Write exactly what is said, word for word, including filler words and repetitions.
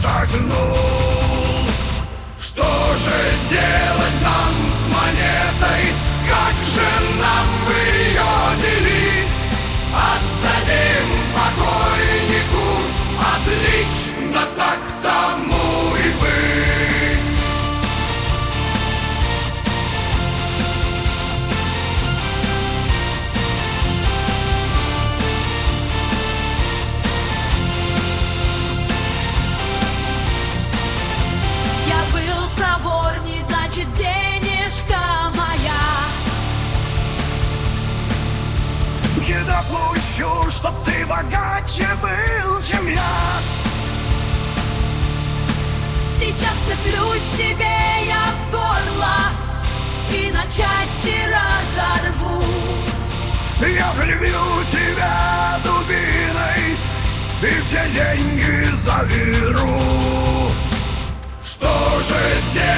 шагнул. Что же делать нам с монетой? Как же нам ее делить? Отдадим покойнику, отлично, так тому и быть. Я был проворней, значит, денежка моя. Не допущу, чтоб ты богаче был, чем я. Сейчас цеплюсь тебе я в горло и на части разорву. Я прибью тебя дубиной и все деньги заберу. Что же делать?